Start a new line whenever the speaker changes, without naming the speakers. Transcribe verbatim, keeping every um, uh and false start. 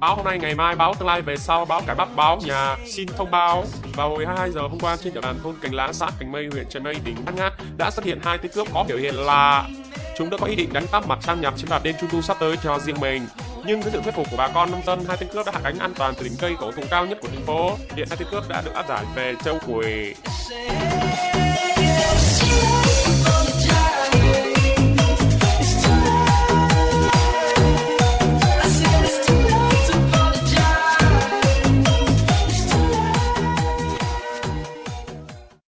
Báo hôm nay ngày mai, báo tương lai về sau, báo cải Bắc, báo nhà xin thông báo. Vào hồi hai mươi hai giờ hôm qua trên địa bàn thôn Cành Lá, xã Cành Mây, huyện Trần Mây, tỉnh Bát Ngát đã xuất hiện hai tên cướp có biểu hiện là chúng đã có ý định đánh cắp mặt trăng nhằm chiếm đoạt đêm trung thu sắp tới cho riêng mình. Nhưng với sự thuyết phục của bà con nông dân, hai tên cướp đã hạ cánh an toàn từ đỉnh cây cổ thụ cao nhất của thành phố. Hiện hai tên cướp đã được áp giải về Châu Quỳ.